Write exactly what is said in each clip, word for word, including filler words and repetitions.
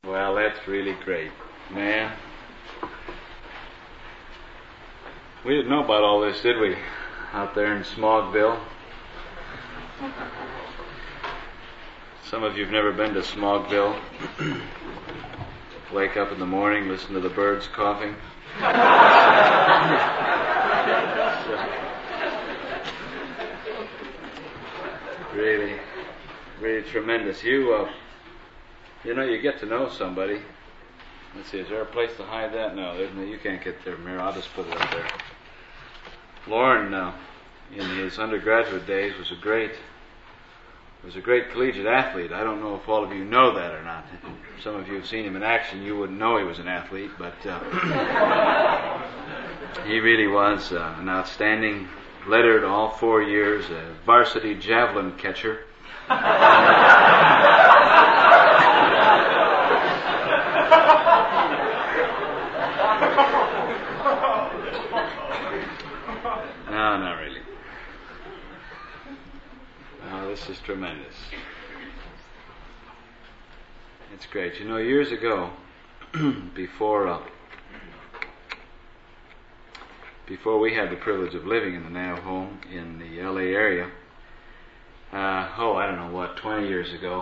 Well, that's really great, man. We didn't know about all this, did we? Out there in Smogville. Some of you have never been to Smogville. Wake up in the morning, listen to the birds coughing. really, really tremendous. You, uh, you know, you get to know somebody. Let's see, is there a place to hide that? No, there's no, you can't get there, Mira. I'll just put it up there. Lauren, uh, in his undergraduate days, was a great, was a great collegiate athlete. I don't know if all of you know that or not. Some of you have seen him in action. You wouldn't know he was an athlete, but uh, he really was uh, an outstanding, lettered all four years, a varsity javelin catcher. No, not really. No, this is tremendous. It's great. You know, years ago, before uh, before we had the privilege of living in the Nav home in the L A area, uh, oh, I don't know what, twenty years ago,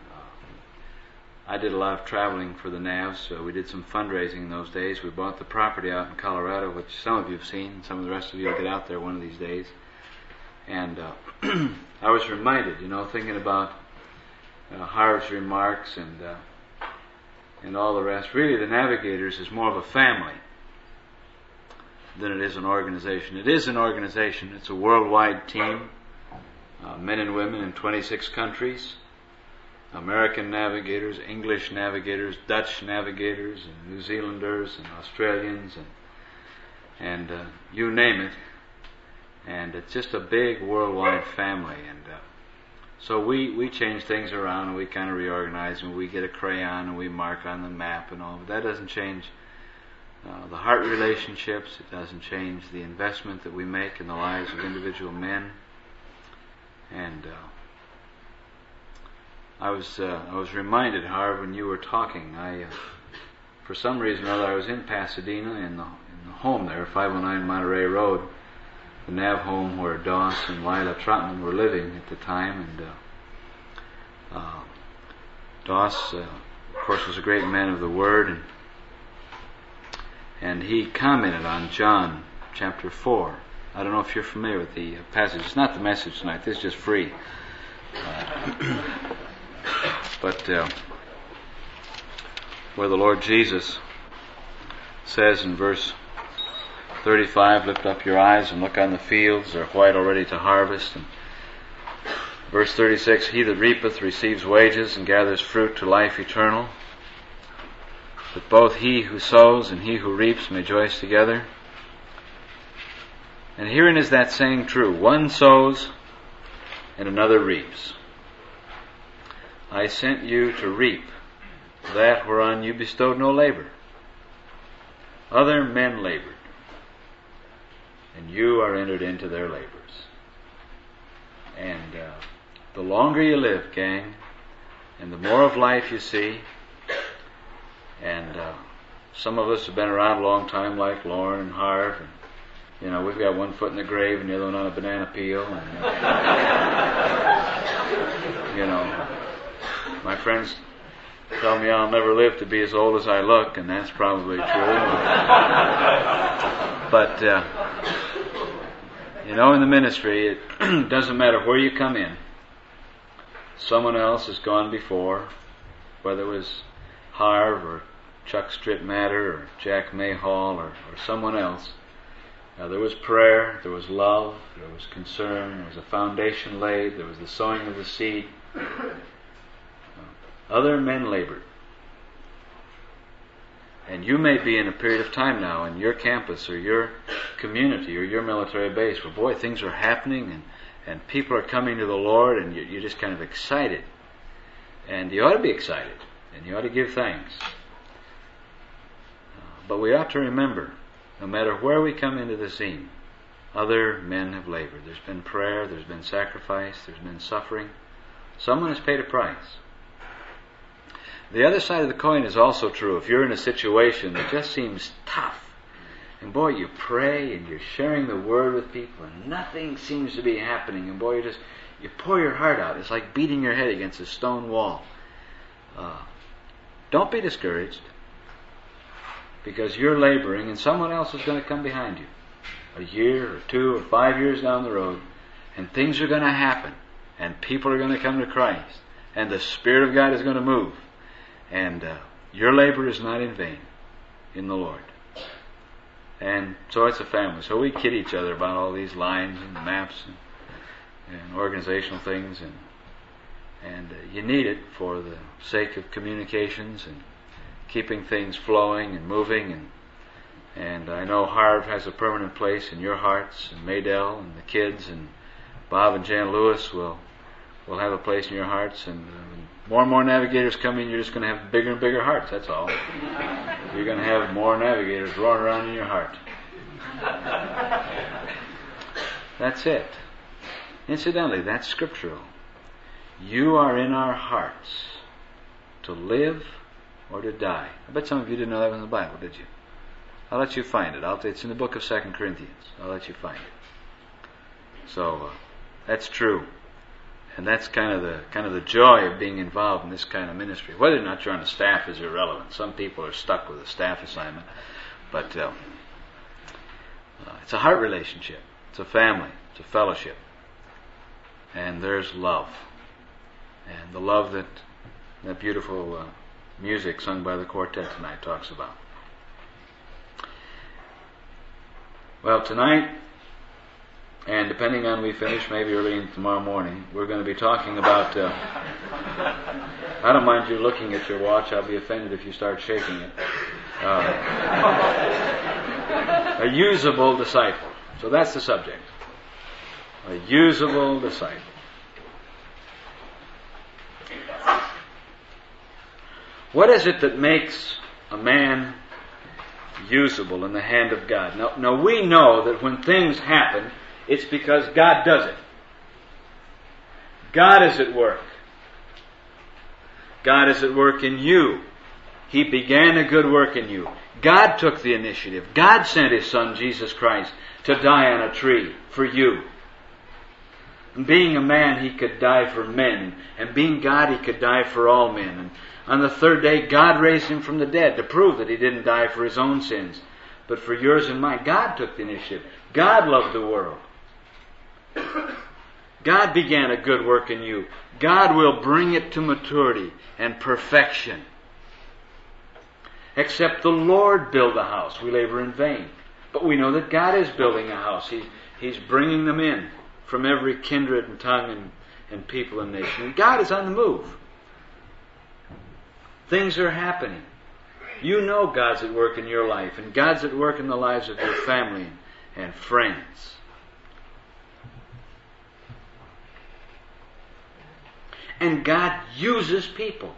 I did a lot of traveling for the Navs, so we did some fundraising in those days. We bought the property out in Colorado, which some of you have seen, some of the rest of you will get out there one of these days. And uh, I was reminded, you know, thinking about uh, Harv's remarks and uh, and all the rest. Really, the Navigators is more of a family than it is an organization. It is an organization. It's a worldwide team, uh, men and women in twenty-six countries. American navigators, English navigators, Dutch navigators, and New Zealanders, and Australians, and and uh, you name it. And it's just a big worldwide family. And uh, so we, we change things around, and we kind of reorganize, and we get a crayon, and we mark on the map and all. But that doesn't change uh, the heart relationships. It doesn't change the investment that we make in the lives of individual men. And uh, I was uh, I was reminded, Harv, when you were talking, I uh, for some reason or other I was in Pasadena in the in the home there, five oh nine Monterey Road, the Nav home where Doss and Lila Trotman were living at the time, and uh, uh, Doss, uh, of course, was a great man of the Word, and and he commented on John chapter four. I don't know if you're familiar with the passage. It's not the message tonight. This is just free. Uh, But uh, where the Lord Jesus says in verse thirty-five, lift up your eyes and look on the fields, they're white already to harvest. And verse thirty-six, he that reapeth receives wages and gathers fruit to life eternal, that both he who sows and he who reaps may rejoice together. And herein is that saying true, one sows and another reaps. I sent you to reap that whereon you bestowed no labor. Other men labored, and you are entered into their labors. And uh, the longer you live, gang, and the more of life you see, and uh, some of us have been around a long time, like Lauren and Harv, and you know, we've got one foot in the grave and the other one on a banana peel, and uh, you know, my friends tell me I'll never live to be as old as I look, and that's probably true. But, uh, you know, in the ministry, it doesn't matter where you come in. Someone else has gone before, whether it was Harv or Chuck Strittmatter or Jack Mayhall or, or someone else. Uh, there was prayer, there was love, there was concern, there was a foundation laid, there was the sowing of the seed. Other men labored. And you may be in a period of time now in your campus or your community or your military base where, boy, things are happening and, and people are coming to the Lord, and you're, you're just kind of excited. And you ought to be excited, and you ought to give thanks. Uh, but we ought to remember, no matter where we come into the scene, other men have labored. There's been prayer, there's been sacrifice, there's been suffering. Someone has paid a price. The other side of the coin is also true. If you're in a situation that just seems tough, and boy, you pray and you're sharing the Word with people and nothing seems to be happening, and boy, you just, you pour your heart out. It's like beating your head against a stone wall. Uh, don't be discouraged, because you're laboring and someone else is going to come behind you. A year or two or five years down the road, and things are going to happen, and people are going to come to Christ, and the Spirit of God is going to move. And uh, your labor is not in vain in the Lord. And so it's a family. So we kid each other about all these lines and maps and, and organizational things. And and uh, you need it for the sake of communications and keeping things flowing and moving. And and I know Harv has a permanent place in your hearts, and Maydell and the kids, and Bob and Jan Lewis will will have a place in your hearts. And uh, more and more navigators come in, you're just going to have bigger and bigger hearts, that's all. You're going to have more navigators roaring around in your heart. That's it. Incidentally, that's scriptural. You are in our hearts to live or to die. I bet some of you didn't know that was in the Bible, did you? I'll let you find it. I'll, it's in the book of Second Corinthians. I'll let you find it. So, uh, that's true. And that's kind of the kind of the joy of being involved in this kind of ministry. Whether or not you're on the staff is irrelevant. Some people are stuck with a staff assignment, but uh, uh, it's a heart relationship. It's a family. It's a fellowship, and there's love, and the love that that beautiful uh, music sung by the quartet tonight talks about. Well, tonight, and depending on we finish, maybe early tomorrow morning, we're going to be talking about, uh, I don't mind you looking at your watch, I'll be offended if you start shaking it, uh, a usable disciple. So that's the subject. A usable disciple. What is it that makes a man usable in the hand of God? Now, now we know that when things happen, it's because God does it. God is at work. God is at work in you. He began a good work in you. God took the initiative. God sent His Son, Jesus Christ, to die on a tree for you. And being a man, He could die for men. And being God, He could die for all men. And on the third day, God raised Him from the dead to prove that He didn't die for His own sins, but for yours and mine. God took the initiative. God loved the world. God began a good work in you. God will bring it to maturity and perfection. Except the Lord build a house, we labor in vain. But we know that God is building a house. He, he's bringing them in from every kindred and tongue and, and people and nation. And God is on the move. Things are happening. You know God's at work in your life, and God's at work in the lives of your family and friends. And God uses people.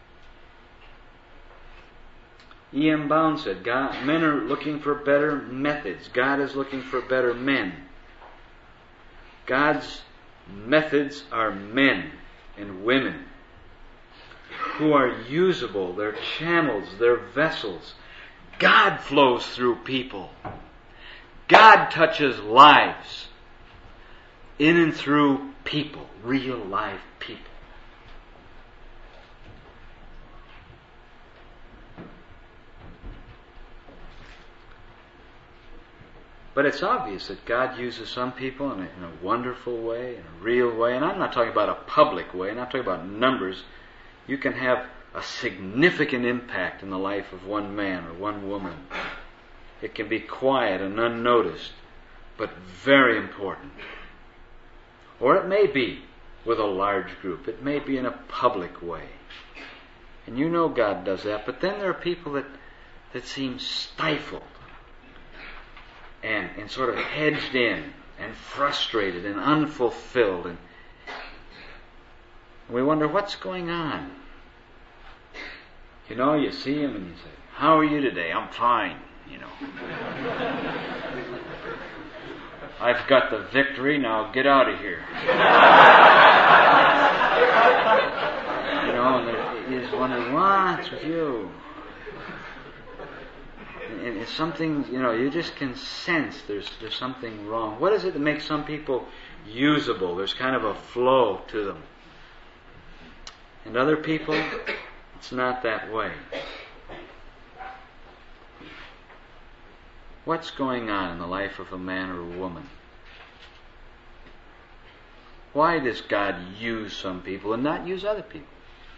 E M Bound said, God, men are looking for better methods. God is looking for better men. God's methods are men and women who are usable. They're channels. They're vessels. God flows through people. God touches lives in and through people, real live people. But it's obvious that God uses some people in a, in a wonderful way, in a real way. And I'm not talking about a public way. I'm not talking about numbers. You can have a significant impact in the life of one man or one woman. It can be quiet and unnoticed, but very important. Or it may be with a large group. It may be in a public way. And you know God does that. But then there are people that, that seem stifled and, and sort of hedged in and frustrated and unfulfilled. And we wonder what's going on. You know, you see him and you say, "How are you today?" "I'm fine," you know. "I've got the victory, now get out of here." You know, and you just wonder, what's with you? And it's something, you know, you just can sense there's there's something wrong. What is it that makes some people usable? There's kind of a flow to them. And other people, it's not that way. What's going on in the life of a man or a woman? Why does God use some people and not use other people?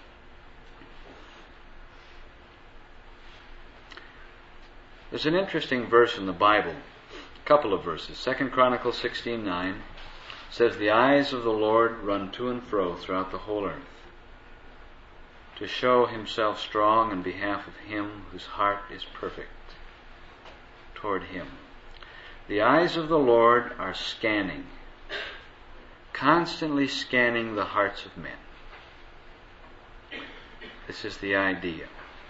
There's an interesting verse in the Bible, a couple of verses. Second Chronicles sixteen nine says, "The eyes of the Lord run to and fro throughout the whole earth, to show himself strong in behalf of him whose heart is perfect toward him." The eyes of the Lord are scanning, constantly scanning the hearts of men. This is the idea.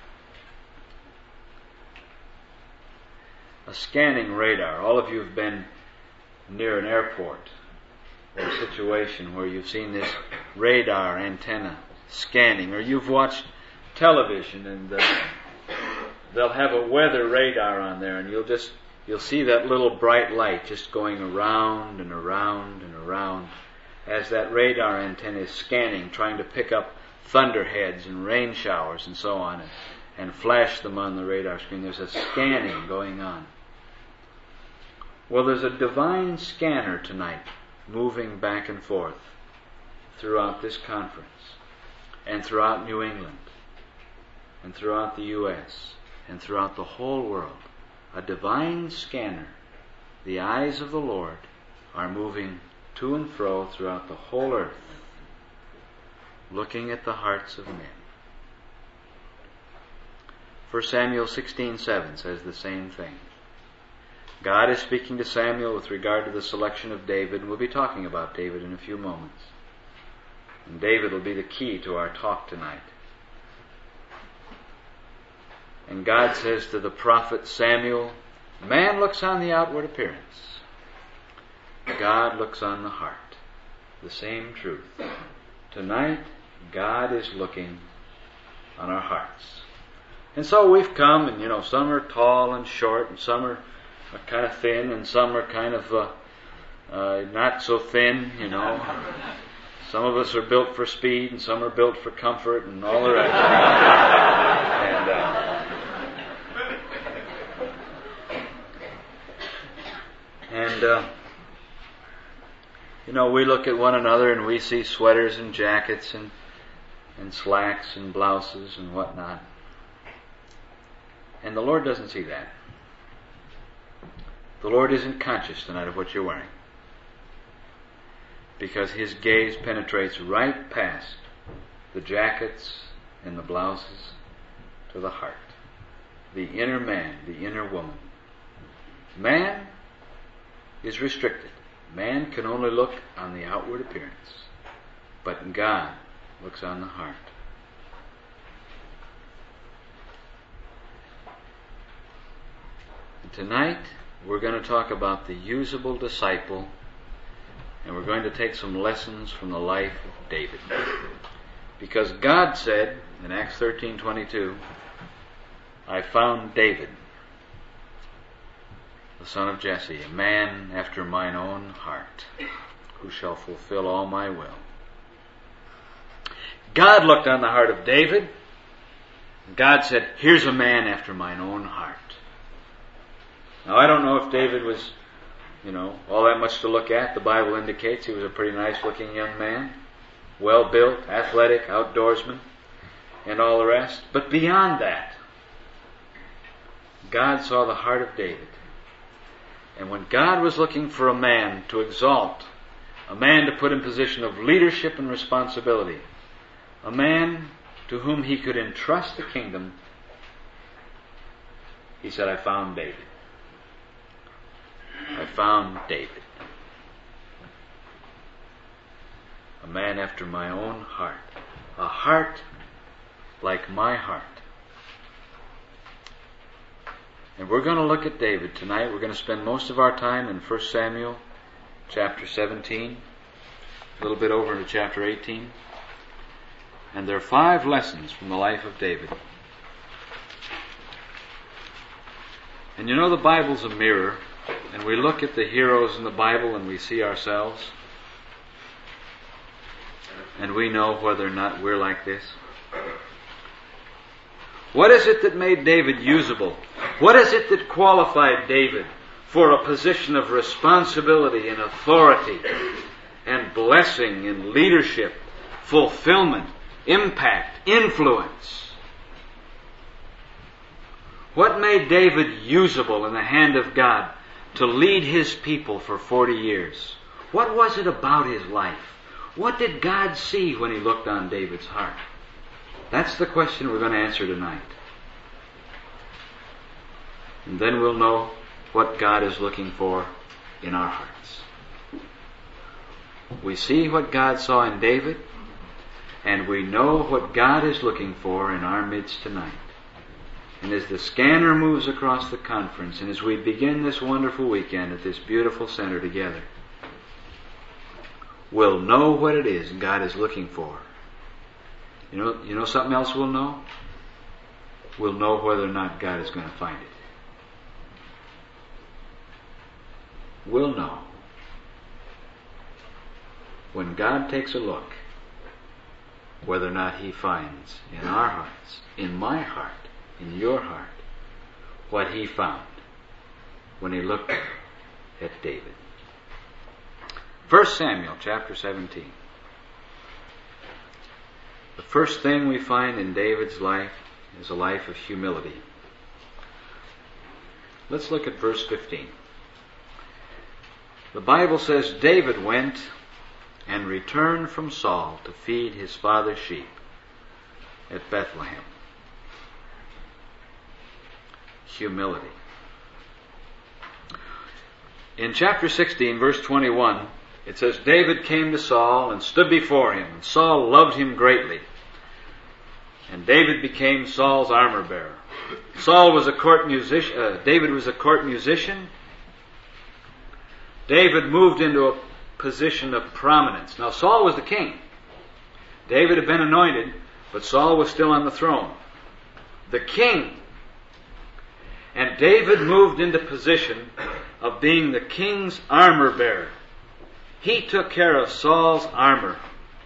A scanning radar. All of you have been near an airport or a situation where you've seen this radar antenna scanning, or you've watched television and uh, they'll have a weather radar on there, and you'll just you'll see that little bright light just going around and around and around as that radar antenna is scanning, trying to pick up thunderheads and rain showers and so on, and, and flash them on the radar screen. There's a scanning going on. Well, there's a divine scanner tonight moving back and forth throughout this conference and throughout New England and throughout the U S and throughout the whole world. A divine scanner. The eyes of the Lord are moving to and fro throughout the whole earth, looking at the hearts of men. First Samuel sixteen seven says the same thing. God is speaking to Samuel with regard to the selection of David, and we'll be talking about David in a few moments. And David will be the key to our talk tonight. And God says to the prophet Samuel, man looks on the outward appearance. God looks on the heart. The same truth. Tonight, God is looking on our hearts. And so we've come, and you know, some are tall and short, and some are, are kind of thin, and some are kind of uh, uh, not so thin, you know. Some of us are built for speed, and some are built for comfort, and all the rest. and uh, and uh, you know, we look at one another and we see sweaters and jackets and and slacks and blouses and whatnot. And the Lord doesn't see that. The Lord isn't conscious tonight of what you're wearing, because His gaze penetrates right past the jackets and the blouses to the heart, the inner man, the inner woman. Man is restricted. Man can only look on the outward appearance, but God looks on the heart. And tonight, we're going to talk about the usable disciple, and we're going to take some lessons from the life of David. Because God said in Acts thirteen twenty-two, I found David, the son of Jesse, a man after mine own heart, who shall fulfill all my will. God looked on the heart of David. God said, here's a man after mine own heart. Now, I don't know if David was, you know, all that much to look at. The Bible indicates he was a pretty nice-looking young man, well-built, athletic, outdoorsman, and all the rest. But beyond that, God saw the heart of David. And when God was looking for a man to exalt, a man to put in position of leadership and responsibility, a man to whom He could entrust the kingdom, He said, I found David. I found David. A man after my own heart. A heart like my heart. And we're going to look at David tonight. We're going to spend most of our time in First Samuel chapter seventeen, a little bit over into chapter eighteen. And there are five lessons from the life of David. And you know, the Bible's a mirror, and we look at the heroes in the Bible and we see ourselves, and we know whether or not we're like this. What is it that made David usable? What is it that qualified David for a position of responsibility and authority and blessing and leadership, fulfillment, impact, influence? What made David usable in the hand of God to lead his people for forty years? What was it about his life? What did God see when he looked on David's heart? That's the question we're going to answer tonight. And then we'll know what God is looking for in our hearts. We see what God saw in David, and we know what God is looking for in our midst tonight. And as the scanner moves across the conference, and as we begin this wonderful weekend at this beautiful center together, we'll know what it is God is looking for. You know, you know something else we'll know? We'll know whether or not God is going to find it. We'll know. When God takes a look, whether or not He finds in our hearts, in my heart, in your heart, what He found when He looked at David. First Samuel chapter seventeen. The first thing we find in David's life is a life of humility. Let's look at verse fifteen. The Bible says, David went and returned from Saul to feed his father's sheep at Bethlehem. Humility. In chapter sixteen, verse twenty-one, it says, David came to Saul and stood before him, and Saul loved him greatly. And David became Saul's armor bearer. Saul was a court musician. Uh, David was a court musician. David moved into a position of prominence. Now, Saul was the king. David had been anointed, but Saul was still on the throne. The king. And David moved into position of being the king's armor bearer. He took care of Saul's armor.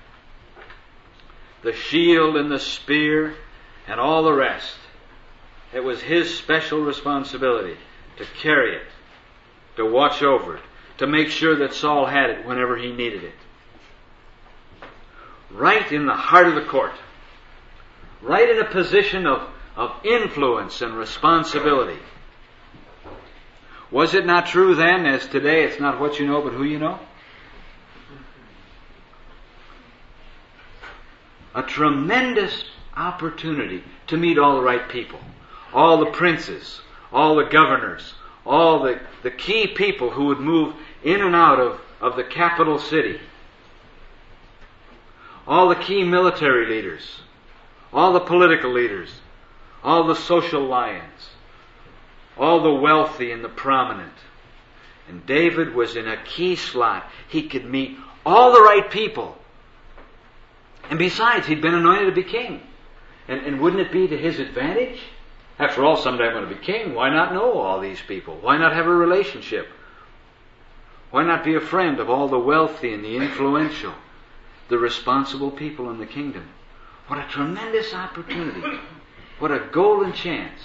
The shield and the spear and all the rest. It was his special responsibility to carry it, to watch over it, to make sure that Saul had it whenever he needed it. Right in the heart of the court. Right in a position of, of influence and responsibility. Was it not true then, as today, it's not what you know, but who you know? A tremendous opportunity to meet all the right people. All the princes, all the governors, all the, the key people who would move in and out of, of the capital city. All the key military leaders, all the political leaders, all the social lions, all the wealthy and the prominent. And David was in a key slot. He could meet all the right people. And besides, he'd been anointed to be king. And, and wouldn't it be to his advantage? After all, someday I'm going to be king. Why not know all these people? Why not have a relationship? Why not be a friend of all the wealthy and the influential, the responsible people in the kingdom? What a tremendous opportunity. What a golden chance.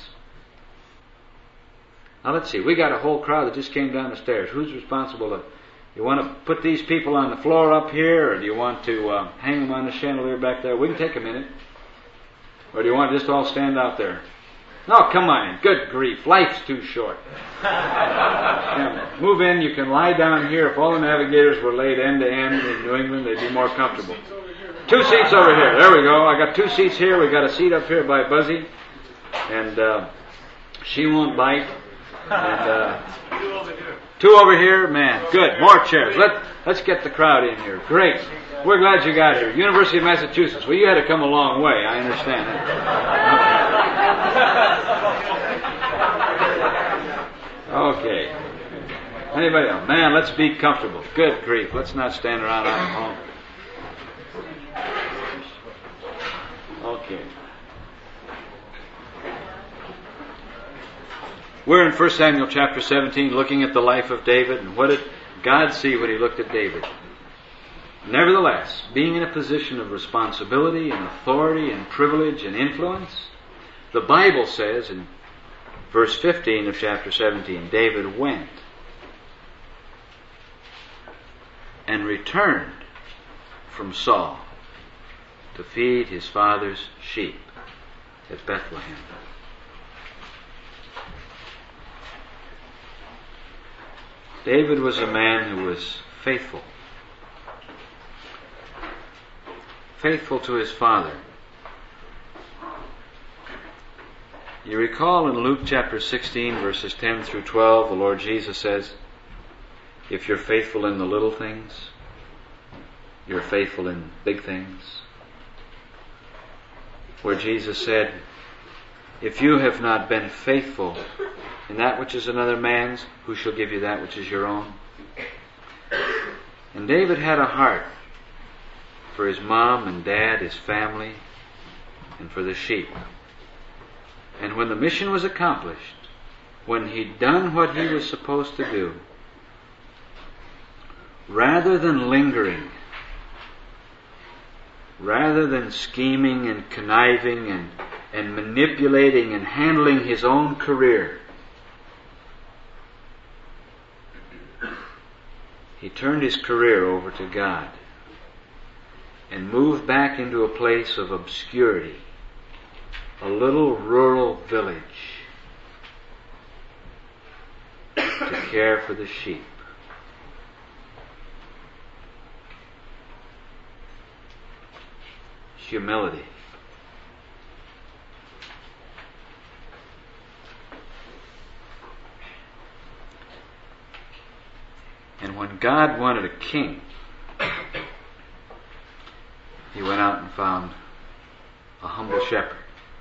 Now let's see, we got a whole crowd that just came down the stairs. Who's responsible to, you want to put these people on the floor up here, or do you want to uh, hang them on the chandelier back there? We can take a minute. Or do you want to just all stand out there? No, come on in. Good grief. Life's too short. Yeah, move in. You can lie down here. If all the navigators were laid end to end in New England, they'd be more comfortable. Two seats over here. There we go. I got two seats here. We got a seat up here by Buzzy. And uh, she won't bite. And uh, two over here. Two over here. Man, good. More chairs. Let, let's get the crowd in here. Great. We're glad you got here. University of Massachusetts. Well, you had to come a long way. I understand that. Okay. Anybody else? Man, let's be comfortable. Good grief. Let's not stand around out home. We're in First Samuel chapter seventeen looking at the life of David, and what did God see when he looked at David? Nevertheless, being in a position of responsibility and authority and privilege and influence, the Bible says in verse fifteen of chapter seventeen, David went and returned from Saul to feed his father's sheep at Bethlehem. David was a man who was faithful. Faithful to his father. You recall in Luke chapter sixteen, verses ten through twelve, the Lord Jesus says, if you're faithful in the little things, you're faithful in big things. Where Jesus said, if you have not been faithful in that which is another man's, who shall give you that which is your own? And David had a heart for his mom and dad, his family, and for the sheep. And when the mission was accomplished, when he'd done what he was supposed to do, rather than lingering, rather than scheming and conniving and, and manipulating and handling his own career, he turned his career over to God and moved back into a place of obscurity, a little rural village, to care for the sheep. Humility. And when God wanted a king, he went out and found a humble shepherd.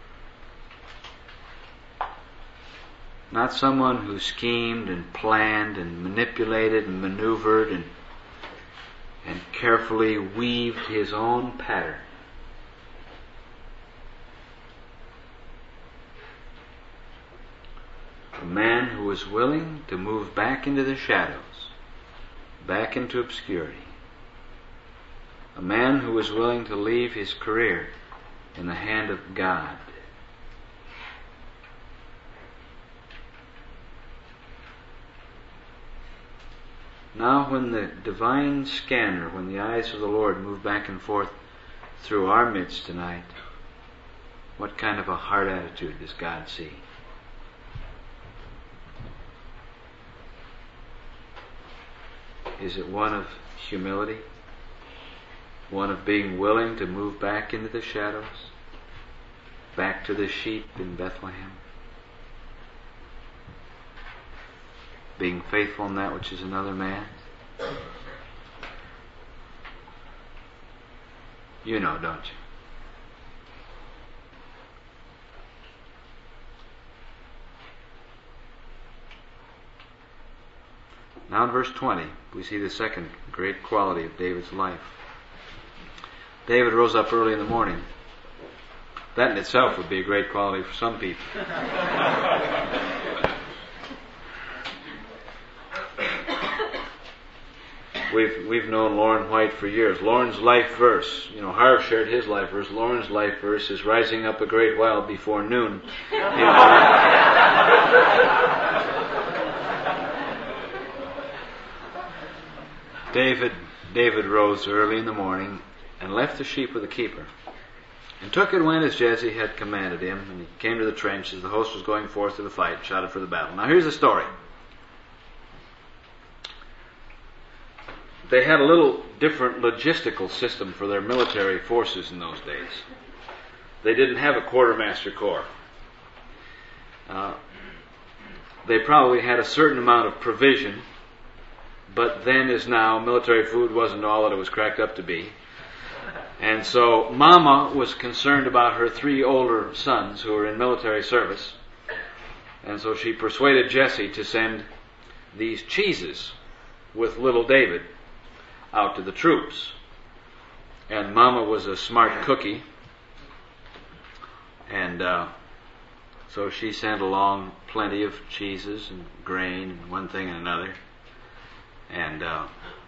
Not someone who schemed and planned and manipulated and maneuvered and, and carefully weaved his own pattern. A man who was willing to move back into the shadows, back into obscurity. A man who was willing to leave his career in the hand of God. Now when the divine scanner, when the eyes of the Lord move back and forth through our midst tonight, what kind of a heart attitude does God see? Is it one of humility? One of being willing to move back into the shadows? Back to the sheep in Bethlehem? Being faithful in that which is another man's? You know, don't you? Now in verse twenty, we see the second great quality of David's life. David rose up early in the morning. That in itself would be a great quality for some people. We've we've known Lauren White for years. Lauren's life verse, you know, Harv shared his life verse. Lauren's life verse is rising up a great while before noon. David David rose early in the morning and left the sheep with a keeper, and took and went as Jesse had commanded him, and he came to the trench as the host was going forth to the fight, and shouted for the battle. Now here's the story. They had a little different logistical system for their military forces in those days. They didn't have a quartermaster corps. Uh, they probably had a certain amount of provision, but then as now, military food wasn't all that it was cracked up to be. And so Mama was concerned about her three older sons who were in military service. And so she persuaded Jesse to send these cheeses with little David out to the troops. And Mama was a smart cookie. And uh, So she sent along plenty of cheeses and grain and one thing and another. And uh,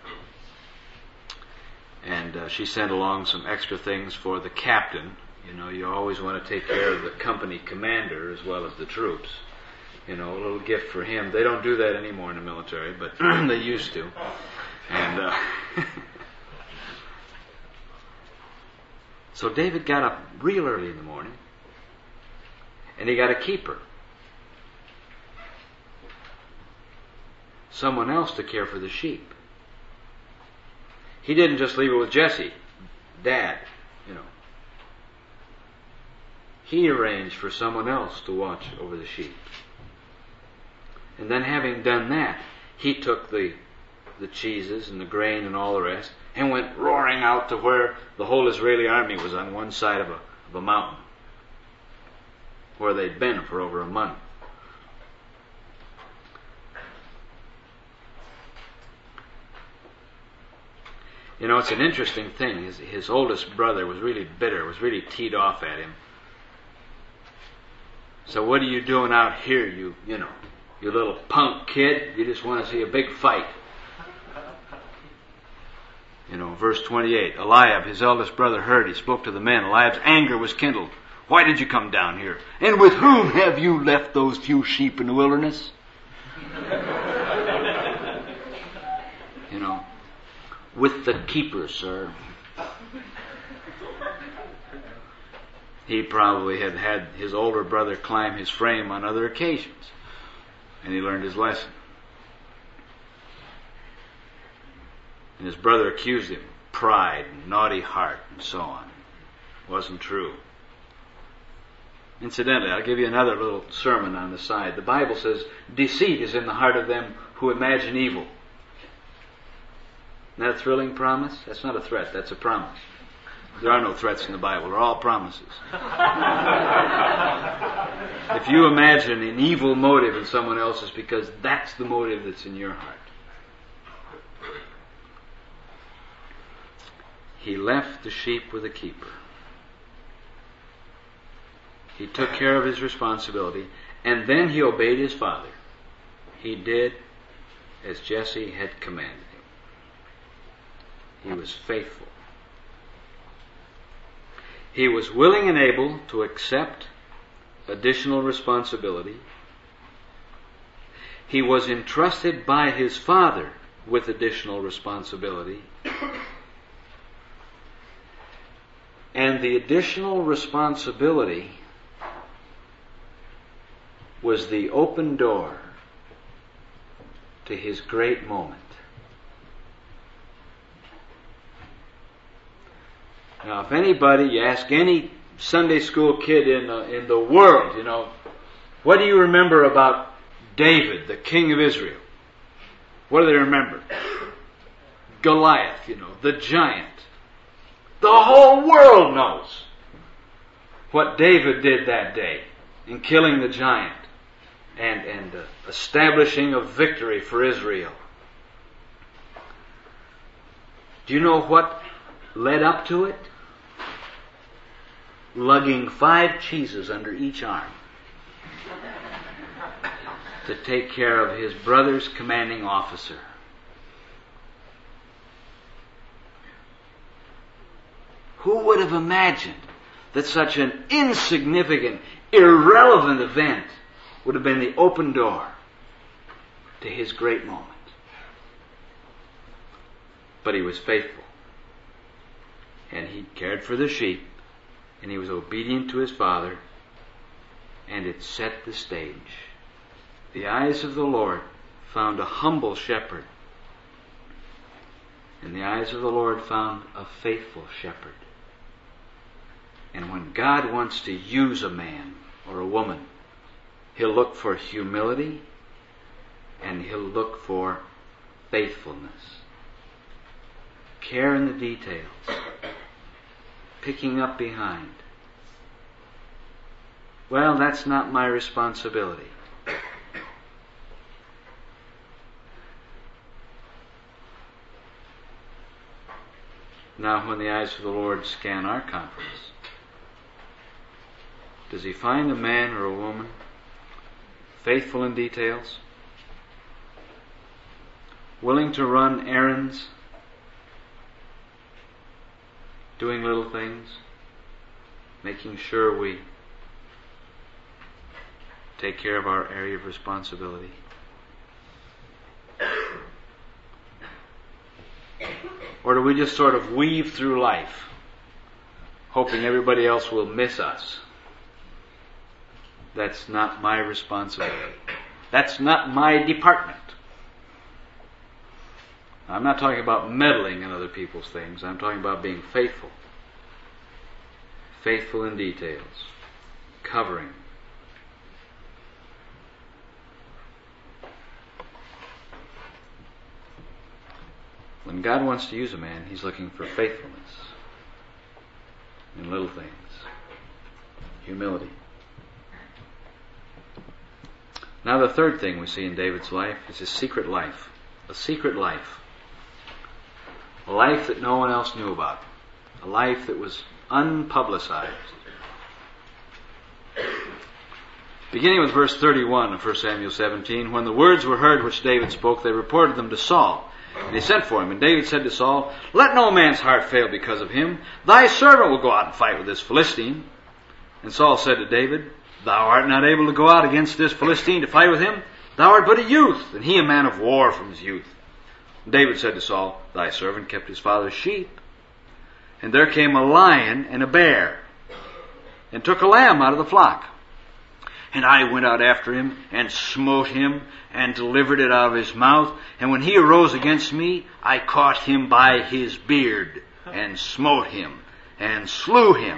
and uh, she sent along some extra things for the captain. You know, you always want to take care of the company commander as well as the troops. You know, a little gift for him. They don't do that anymore in the military, but they used to. And uh, so David got up real early in the morning, and he got a keeper. Someone else to care for the sheep. He didn't just leave it with Jesse, Dad, you know. He arranged for someone else to watch over the sheep. And then having done that, he took the the cheeses and the grain and all the rest and went roaring out to where the whole Israeli army was on one side of a, of a mountain, where they'd been for over a month. You know, it's an interesting thing. His, his oldest brother was really bitter, was really teed off at him. So what are you doing out here, you, you know, you little punk kid? You just want to see a big fight. You know, verse twenty-eight, Eliab, his eldest brother, heard. He spoke to the men. Eliab's anger was kindled. Why did you come down here? And with whom have you left those few sheep in the wilderness? You know, with the keeper, sir. He probably had had his older brother climb his frame on other occasions, and he learned his lesson. And his brother accused him of pride and naughty heart and so on. It wasn't true. Incidentally, I'll give you another little sermon on the side. The Bible says, deceit is in the heart of them who imagine evil. Isn't that a thrilling promise? That's not a threat, that's a promise. There are no threats in the Bible, they're all promises. If you imagine an evil motive in someone else, it's because that's the motive that's in your heart. He left the sheep with a keeper. He took care of his responsibility, and then he obeyed his father. He did as Jesse had commanded him. He was faithful. He was willing and able to accept additional responsibility. He was entrusted by his father with additional responsibility. And the additional responsibility was the open door to his great moment. Now, if anybody, you ask any Sunday school kid in the, in the world, you know, what do you remember about David, the king of Israel? What do they remember? Goliath, you know, the giant. The whole world knows what David did that day in killing the giant and, and uh, establishing a victory for Israel. Do you know what led up to it? Lugging five cheeses under each arm to take care of his brother's commanding officer. Who would have imagined that such an insignificant, irrelevant event would have been the open door to his great moment? But he was faithful. And he cared for the sheep, and he was obedient to his father, and it set the stage. The eyes of the Lord found a humble shepherd, and the eyes of the Lord found a faithful shepherd. And when God wants to use a man or a woman, He'll look for humility and He'll look for faithfulness. Care in the details. Picking up behind. Well, that's not my responsibility. Now, when the eyes of the Lord scan our conference, Does he find a man or a woman faithful in details, willing to run errands, doing little things, making sure we take care of our area of responsibility? Or do we just sort of weave through life, hoping everybody else will miss us? That's not my responsibility. That's not my department. I'm not talking about meddling in other people's things. I'm talking about being faithful. Faithful in details. Covering. When God wants to use a man, He's looking for faithfulness in little things. Humility. Now the third thing we see in David's life is his secret life. A secret life. A life that no one else knew about. A life that was unpublicized. Beginning with verse thirty-one of First Samuel seventeen, when the words were heard which David spoke, they reported them to Saul. And he sent for him. And David said to Saul, "Let no man's heart fail because of him. Thy servant will go out and fight with this Philistine." And Saul said to David, "Thou art not able to go out against this Philistine to fight with him. Thou art but a youth, and he a man of war from his youth." And David said to Saul, "Thy servant kept his father's sheep. And there came a lion and a bear, and took a lamb out of the flock. And I went out after him, and smote him, and delivered it out of his mouth. And when he arose against me, I caught him by his beard, and smote him, and slew him.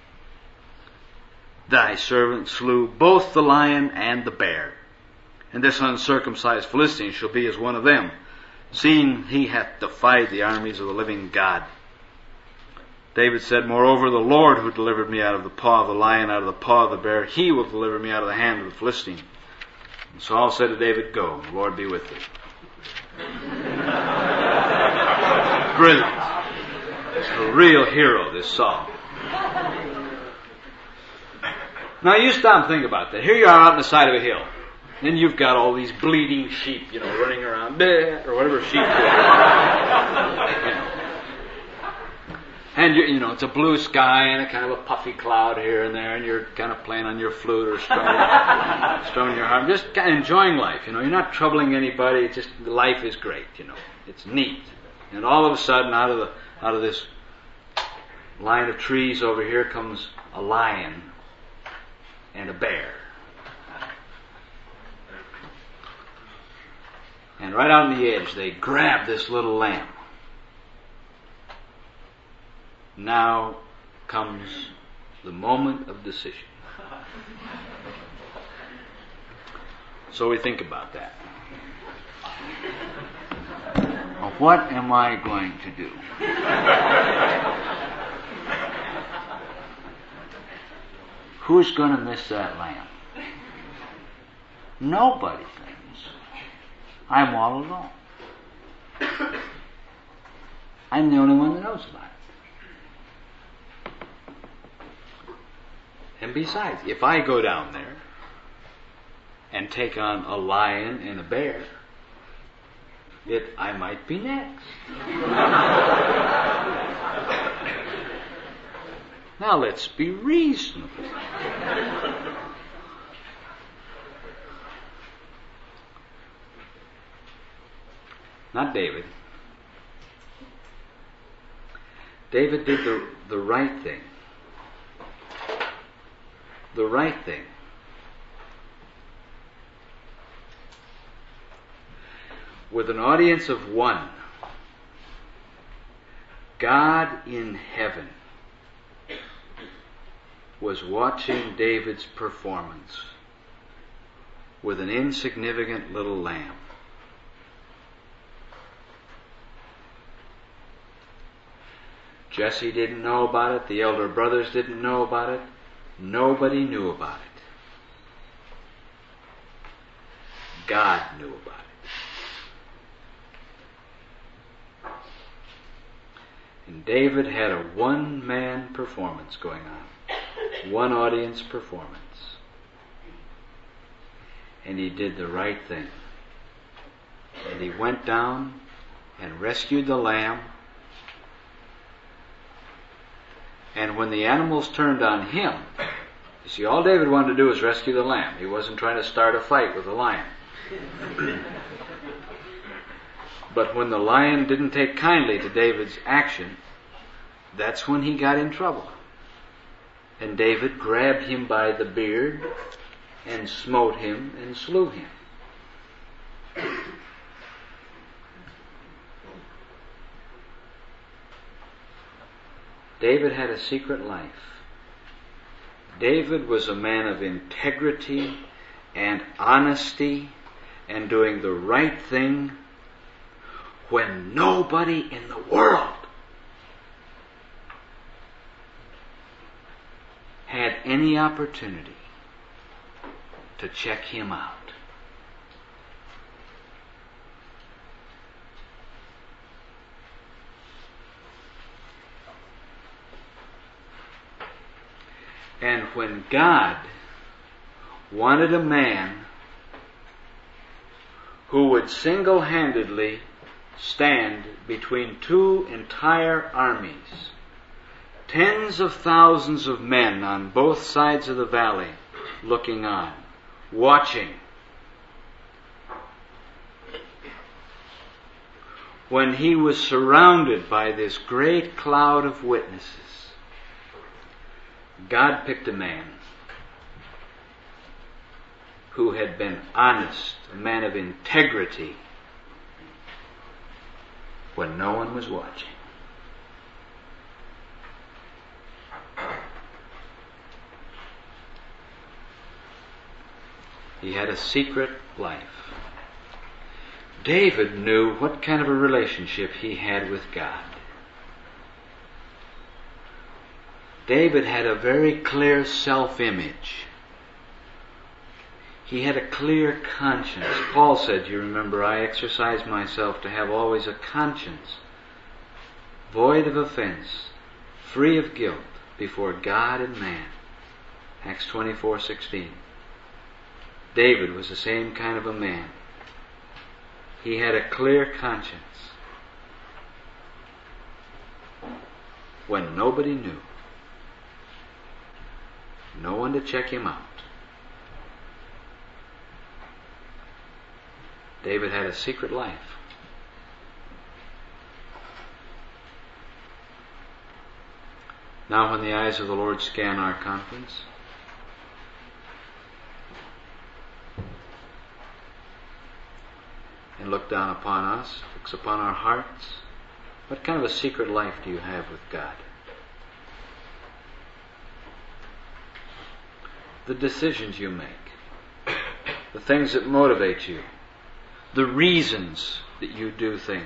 Thy servant slew both the lion and the bear. And this uncircumcised Philistine shall be as one of them, seeing he hath defied the armies of the living God." David said, "Moreover, the Lord who delivered me out of the paw of the lion, out of the paw of the bear, He will deliver me out of the hand of the Philistine." And Saul said to David, "Go, the Lord be with thee." Brilliant. A real hero, this Saul. Now you stop and think about that. Here you are out on the side of a hill. Then you've got all these bleating sheep, you know, running around, bleh, or whatever sheep do. You know. And, you, you know, it's a blue sky and a kind of a puffy cloud here and there, and you're kind of playing on your flute or strumming, strumming your harp, just kind of enjoying life, you know. You're not troubling anybody. It's just, life is great, you know. It's neat. And all of a sudden, out of the out of this line of trees over here comes a lion and a bear. And right on the edge, they grab this little lamb. Now comes the moment of decision. So we think about that. Well, what am I going to do? Who's going to miss that lamb? Nobody thinks. I'm all alone. I'm the only one that knows about it. And besides, if I go down there and take on a lion and a bear, it I might be next. Now let's be reasonable. Not David. David did the, the right thing. The right thing. With an audience of one, God in heaven was watching David's performance with an insignificant little lamb. Jesse didn't know about it. The elder brothers didn't know about it. Nobody knew about it. God knew about it. And David had a one-man performance going on. one audience performance. And he did the right thing. And he went down and rescued the lamb. And when the animals turned on him, you see, all David wanted to do was rescue the lamb. He wasn't trying to start a fight with the lion. But when the lion didn't take kindly to David's action, that's when he got in trouble. And David grabbed him by the beard and smote him and slew him. David had a secret life. David was a man of integrity and honesty and doing the right thing when nobody in the world had any opportunity to check him out. And when God wanted a man who would single-handedly stand between two entire armies, tens of thousands of men on both sides of the valley looking on, watching, when he was surrounded by this great cloud of witnesses, God picked a man who had been honest, a man of integrity, when no one was watching. He had a secret life. David knew what kind of a relationship he had with God. David had a very clear self-image. He had a clear conscience. Paul said, you remember, I exercise myself to have always a conscience, void of offense, free of guilt, before God and man. Acts twenty-four sixteen. David was the same kind of a man. He had a clear conscience when nobody knew. No one to check him out. David had a secret life. Now when the eyes of the Lord scan our conscience, and look down upon us, looks upon our hearts, what kind of a secret life do you have with God? The decisions you make, the things that motivate you, the reasons that you do things.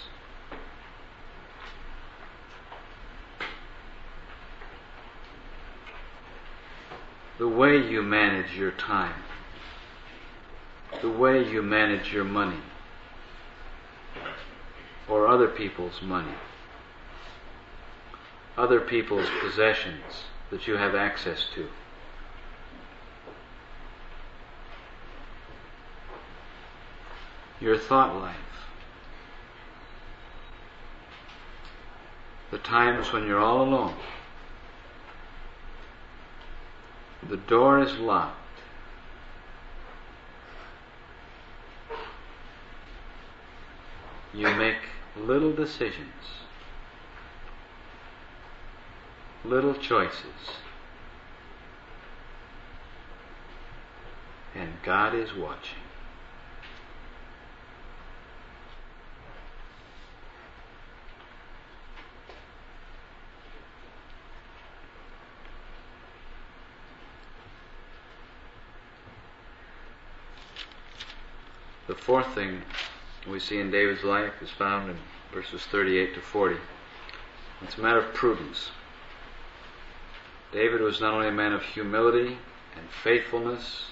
The way you manage your time, the way you manage your money, or other people's money, other people's possessions that you have access to. Your thought life. The times when you're all alone. The door is locked. You make little decisions, little choices, and God is watching. The fourth thing we see in David's life is found in verses thirty-eight to forty. It's a matter of prudence. David was not only a man of humility and faithfulness,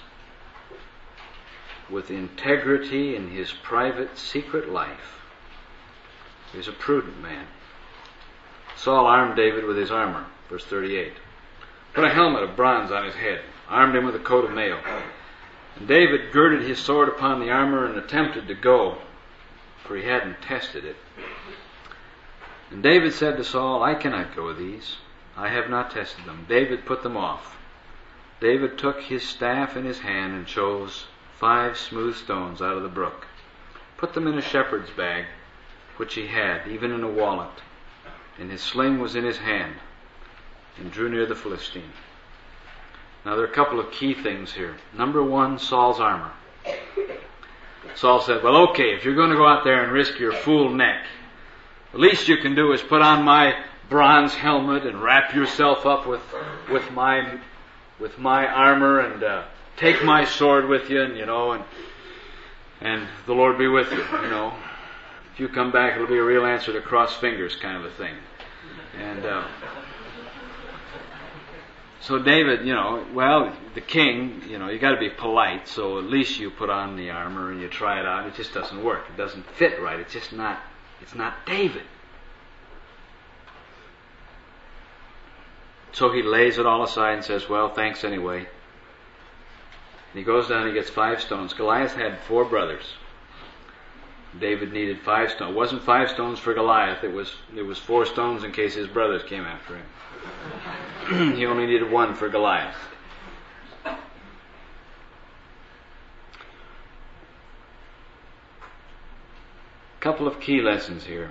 with integrity in his private, secret life. He was a prudent man. Saul armed David with his armor, verse thirty-eight. put a helmet of bronze on his head, armed him with a coat of mail. And David girded his sword upon the armor and attempted to go, for he hadn't tested it. And David said to Saul, I cannot go with these. I have not tested them. David put them off. David took his staff in his hand and chose five smooth stones out of the brook, put them in a shepherd's bag, which he had, even in a wallet, and his sling was in his hand, and drew near the Philistine. Now there are a couple of key things here. Number one, Saul's armor. Saul said, well, okay, if you're going to go out there and risk your fool neck, the least you can do is put on my bronze helmet and wrap yourself up with with my with my armor and uh, take my sword with you, and you know, and and the Lord be with you. You know, if you come back, it'll be a real answer to cross fingers kind of a thing. And uh, so David, you know, well, the king, you know, you got to be polite. So at least you put on the armor and you try it out. It just doesn't work. It doesn't fit right. It's just not. It's not David. So he lays it all aside and says, well, thanks anyway. And he goes down and he gets five stones. Goliath had four brothers. David needed five stones. It wasn't five stones for Goliath. It was it was four stones in case his brothers came after him. He only needed one for Goliath. Couple of key lessons here.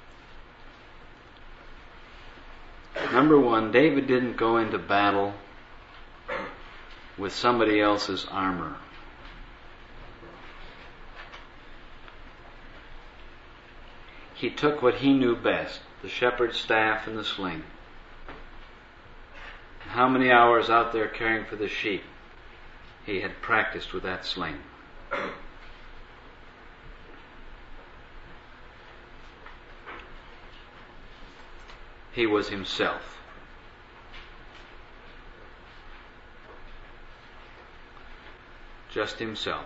Number one, David didn't go into battle with somebody else's armor. He took what he knew best, the shepherd's staff and the sling. How many hours out there caring for the sheep he had practiced with that sling. He was himself. Just himself.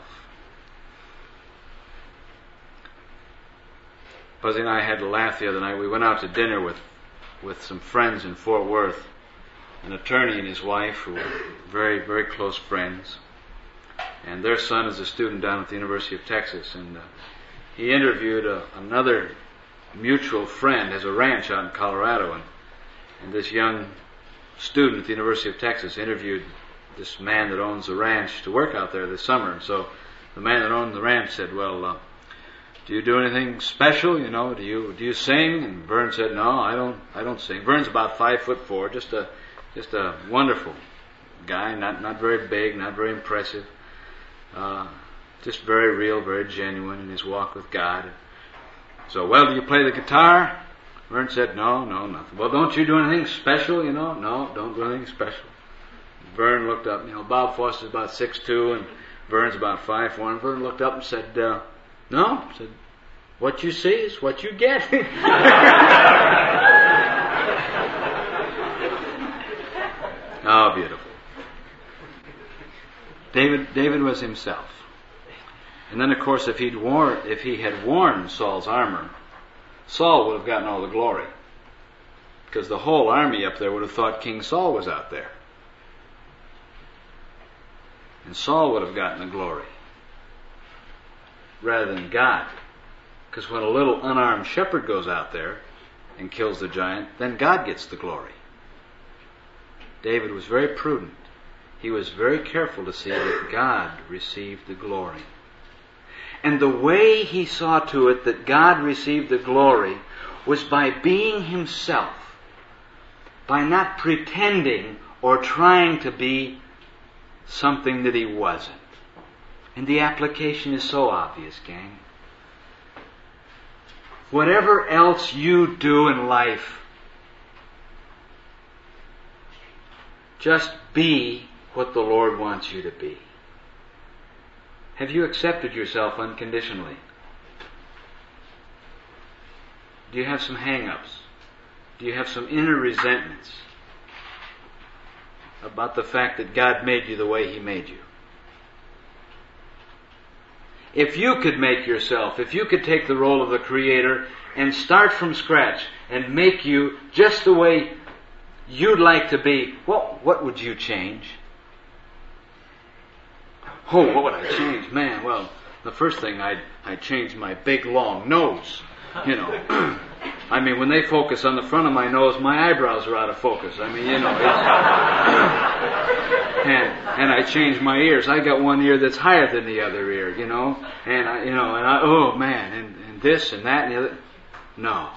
Buzzy and I had to laugh the other night. We went out to dinner with, with some friends in Fort Worth, an attorney and his wife who were very, very close friends. And their son is a student down at the University of Texas. And uh, he interviewed a, another mutual friend, has a ranch out in Colorado, and, and this young student at the University of Texas interviewed this man that owns the ranch to work out there this summer. And so the man that owned the ranch said, well, uh, do you do anything special? You know, do you do you sing? And Vern said, no, I don't I don't sing. Vern's about five foot four, just a just a wonderful guy, not not very big, not very impressive, uh, just very real, very genuine in his walk with God. So, well, do you play the guitar? Vern said, no, no, nothing. Well, don't you do anything special, you know? No, don't do anything special. Vern looked up, you know, Bob Foster's about six two and Vern's about five four, and Vern looked up and said, uh, no, said, what you see is what you get. Oh, beautiful. David, David was himself. And then, of course, if he'd worn, if he had worn Saul's armor, Saul would have gotten all the glory, because the whole army up there would have thought King Saul was out there, and Saul would have gotten the glory rather than God. Because when a little unarmed shepherd goes out there and kills the giant, then God gets the glory. David was very prudent. He was very careful to see that God received the glory. And the way he saw to it that God received the glory was by being himself, by not pretending or trying to be something that he wasn't. And the application is so obvious, gang. Whatever else you do in life, just be what the Lord wants you to be. Have you accepted yourself unconditionally? Do you have some hang-ups? Do you have some inner resentments about the fact that God made you the way He made you? If you could make yourself, if you could take the role of the Creator and start from scratch and make you just the way you'd like to be, well, what would you change? Oh, what would I change? Man, well, the first thing I'd, I'd change my big long nose. You know. I mean, when they focus on the front of my nose, my eyebrows are out of focus. I mean, you know. and and I change my ears. I got one ear that's higher than the other ear, you know. And I, you know, and I, oh man, and, and this and that and the other. No.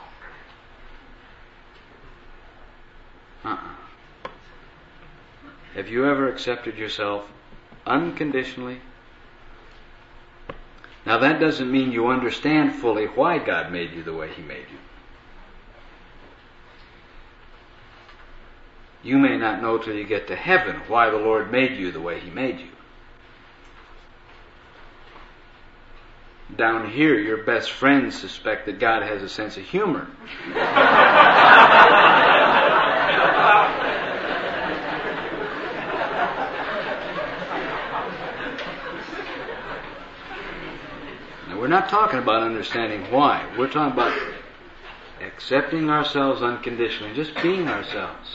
Uh-uh. Have you ever accepted yourself unconditionally? Now that doesn't mean you understand fully why God made you the way He made you. You may not know till you get to heaven why the Lord made you the way He made you. Down here, your best friends suspect that God has a sense of humor. We're not talking about understanding why. We're talking about accepting ourselves unconditionally, just being ourselves.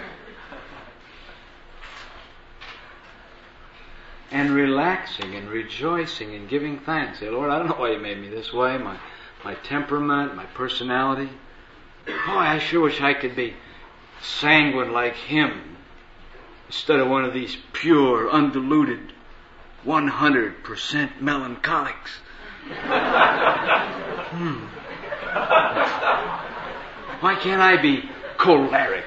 And relaxing and rejoicing and giving thanks. Say, Lord, I don't know why You made me this way, my, my temperament, my personality. Oh, I sure wish I could be sanguine like Him instead of one of these pure, undiluted, one hundred percent melancholics. Hmm. Why can't I be choleric?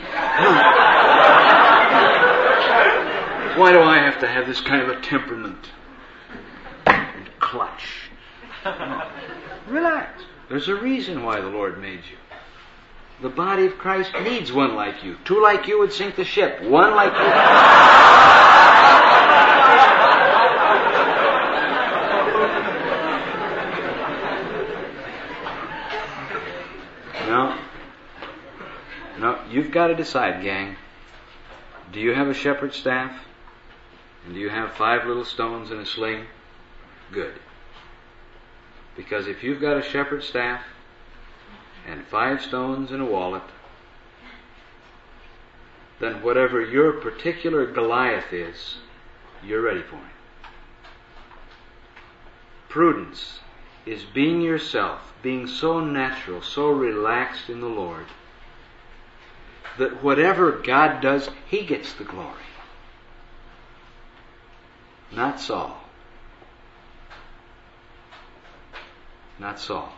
Why do I have to have this kind of a temperament and clutch? Relax. There's a reason why the Lord made you. The body of Christ needs one like you. Two like you would sink the ship. One like you. No, no, you've got to decide, gang. Do you have a shepherd's staff? And do you have five little stones in a sling? Good. Because if you've got a shepherd's staff and five stones in a wallet, then whatever your particular Goliath is, you're ready for it. Prudence is being yourself, being so natural, so relaxed in the Lord, that whatever God does, He gets the glory. Not Saul. Not Saul.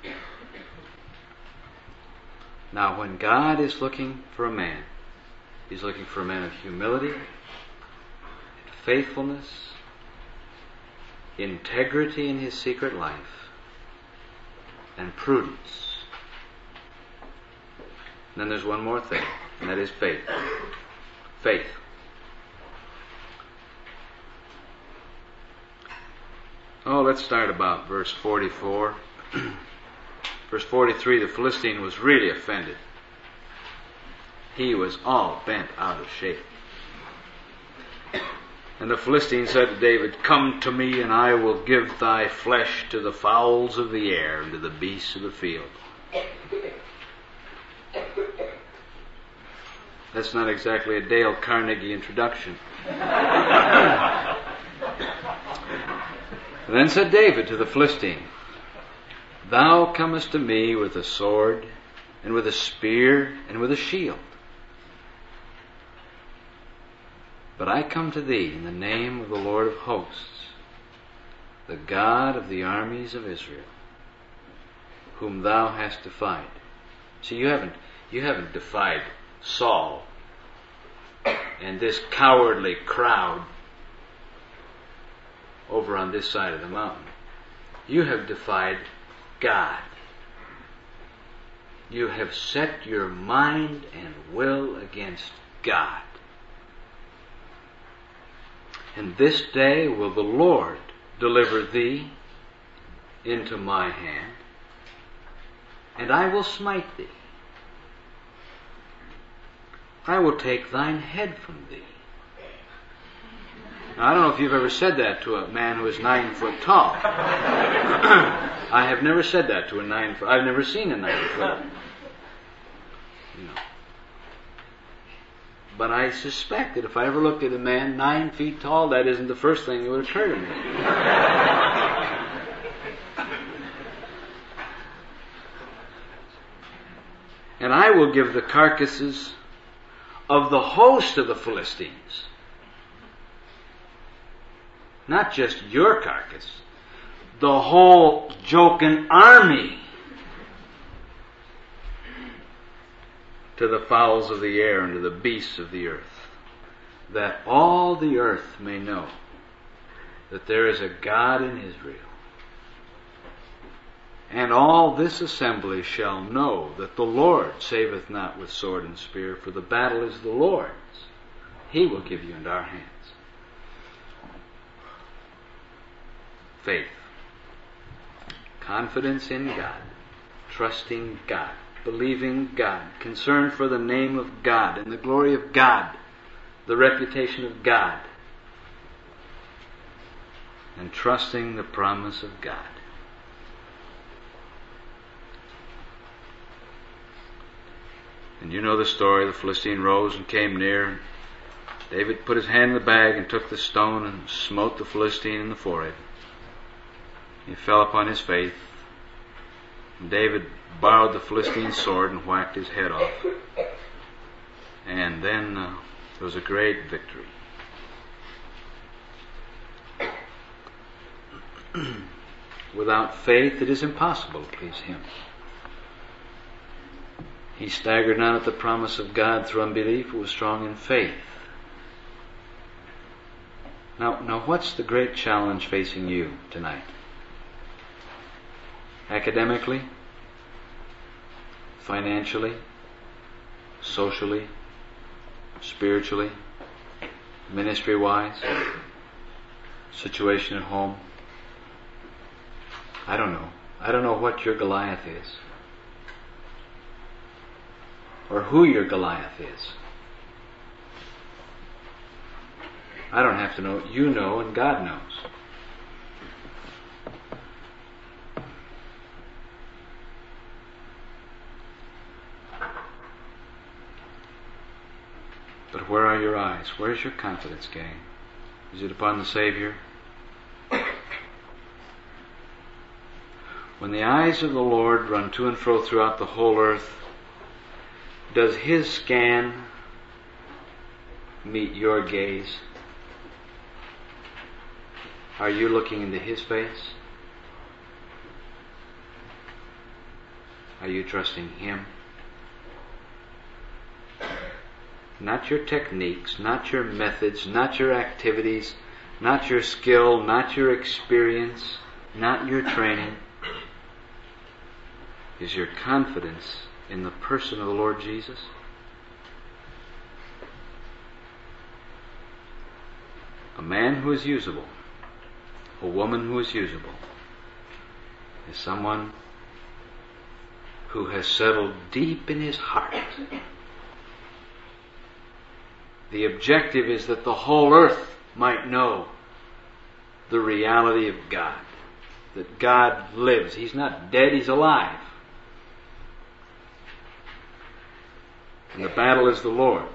Now, when God is looking for a man, He's looking for a man of humility, faithfulness, integrity in his secret life, and prudence. And then there's one more thing, and that is faith. Faith. Oh, let's start about verse forty-four. Verse forty-three, the Philistine was really offended. He was all bent out of shape. And the Philistine said to David, "Come to me, and I will give thy flesh to the fowls of the air and to the beasts of the field." That's not exactly a Dale Carnegie introduction. And then said David to the Philistine, "Thou comest to me with a sword, and with a spear, and with a shield. But I come to thee in the name of the Lord of hosts, the God of the armies of Israel, whom thou hast defied." See, you haven't, you haven't defied Saul and this cowardly crowd over on this side of the mountain. You have defied God. You have set your mind and will against God. And this day will the Lord deliver thee into my hand, and I will smite thee. I will take thine head from thee. Now, I don't know if you've ever said that to a man who is nine foot tall. I have never said that to a nine foot. I've never seen a nine foot. You know. but I suspect that if I ever looked at a man nine feet tall, that isn't the first thing that would occur to me. And I will give the carcasses of the host of the Philistines, not just your carcass, the whole Jochen army, to the fowls of the air and to the beasts of the earth, that all the earth may know that there is a God in Israel. And all this assembly shall know that the Lord saveth not with sword and spear, for the battle is the Lord's. He will give you into our hands. Faith. Confidence in God. Trusting God. Believing God. Concern for the name of God and the glory of God. The reputation of God. And trusting the promise of God. And you know the story. The Philistine rose and came near. David put his hand in the bag and took the stone and smote the Philistine in the forehead. He fell upon his face. And David borrowed the Philistine's sword and whacked his head off. And then uh, there was a great victory. Without faith it is impossible to please Him. He staggered not at the promise of God through unbelief, but was strong in faith. Now, now what's the great challenge facing you tonight? Academically? Financially? Socially? Spiritually? Ministry-wise? Situation at home? I don't know. I don't know what your Goliath is. Or who your Goliath is. I don't have to know. You know, and God knows. But where are your eyes? Where is your confidence getting? Is it upon the Savior? When the eyes of the Lord run to and fro throughout the whole earth, does His scan meet your gaze? Are you looking into His face? Are you trusting Him? Not your techniques, not your methods, not your activities, not your skill, not your experience, not your training. Is your confidence in the person of the Lord Jesus? A man who is usable, a woman who is usable, is someone who has settled deep in his heart. The objective is that the whole earth might know the reality of God, that God lives. He's not dead, He's alive. And the battle is the Lord's.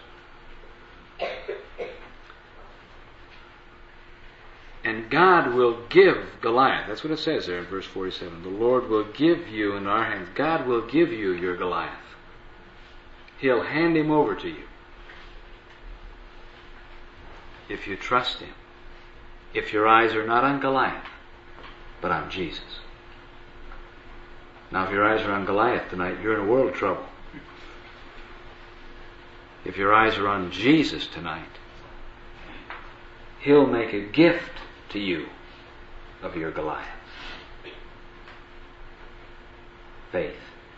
And God will give Goliath. That's what it says there in verse forty-seven. The Lord will give you in our hands. God will give you your Goliath. He'll hand him over to you. If you trust Him. If your eyes are not on Goliath, but on Jesus. Now if your eyes are on Goliath tonight, you're in a world of trouble. If your eyes are on Jesus tonight, He'll make a gift to you of your Goliath. Faith.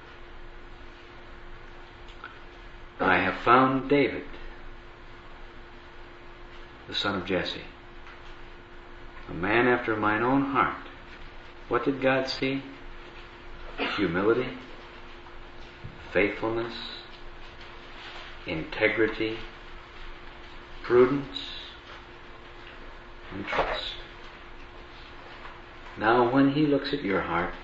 I have found David, the son of Jesse, a man after mine own heart. What did God see? Humility, faithfulness, integrity, prudence, and trust. Now when He looks at your heart,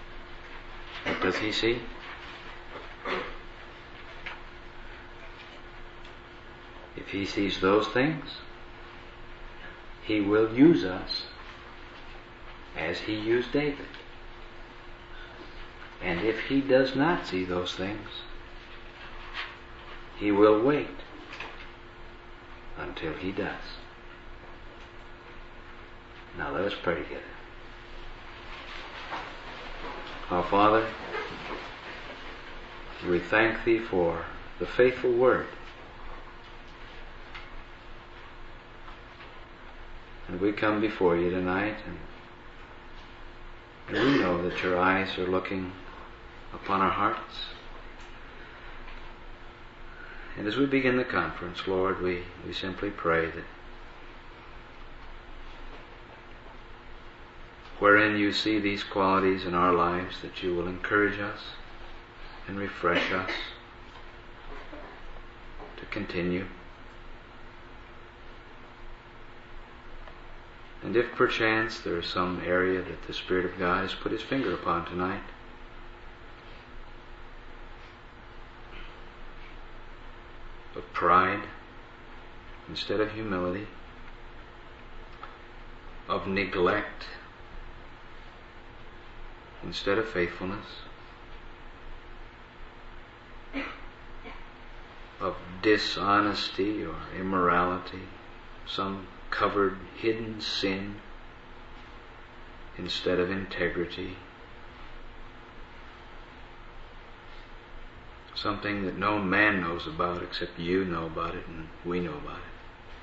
what does He see? If He sees those things, He will use us as He used David. And if He does not see those things, He will wait until He does. Now let us pray together. Our Father, we thank Thee for the faithful Word. And we come before You tonight, and, and we know that Your eyes are looking upon our hearts. And as we begin the conference, Lord, we, we simply pray that wherein You see these qualities in our lives, that You will encourage us and refresh us to continue. And if perchance there is some area that the Spirit of God has put His finger upon tonight, of pride instead of humility, of neglect instead of faithfulness, of dishonesty or immorality, some covered, hidden sin instead of integrity, something that no man knows about except You know about it and we know about it,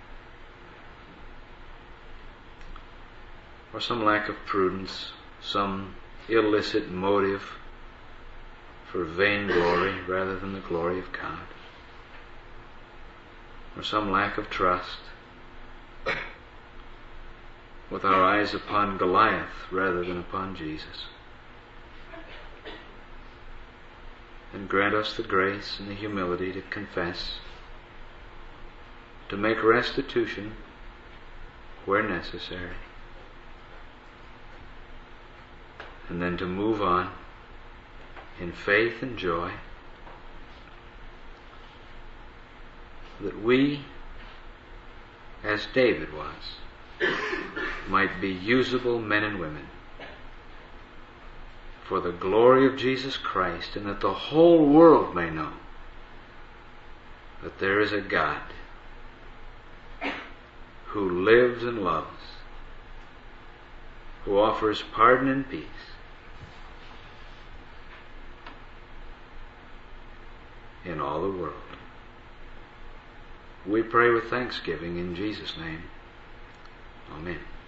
or some lack of prudence, some illicit motive for vainglory rather than the glory of God, or some lack of trust, with our eyes upon Goliath rather than upon Jesus. And grant us the grace and the humility to confess, to make restitution where necessary, and then to move on in faith and joy, that we, as David was, might be usable men and women for the glory of Jesus Christ, and that the whole world may know that there is a God who lives and loves, who offers pardon and peace, in all the world. We pray with thanksgiving in Jesus' name. Amen.